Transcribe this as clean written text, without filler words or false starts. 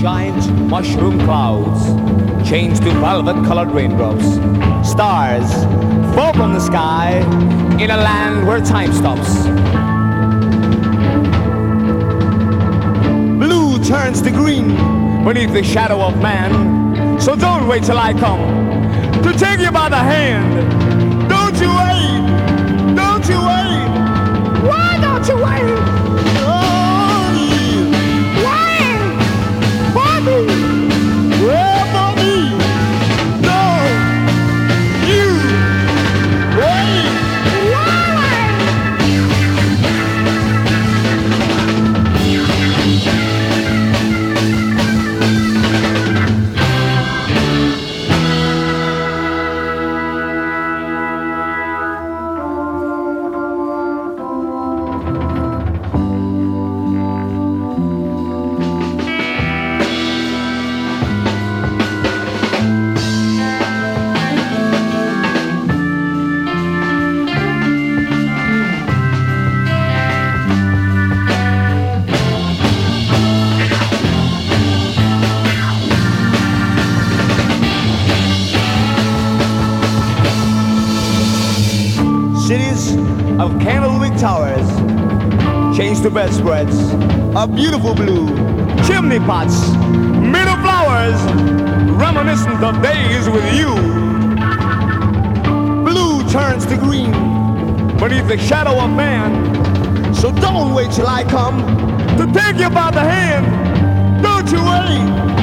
Giant mushroom clouds change to velvet-colored raindrops. Stars fall from the sky in a land where time stops. Blue turns to green beneath the shadow of man. So don't wait till I come to take you by the hand. Don't you wait, don't you wait. Why don't you wait? Cities of candlewick towers change to bedspreads of beautiful blue. Chimney pots made of flowers, reminiscent of days with you. Blue turns to green beneath the shadow of man. So don't wait till I come to take you by the hand. Don't you wait.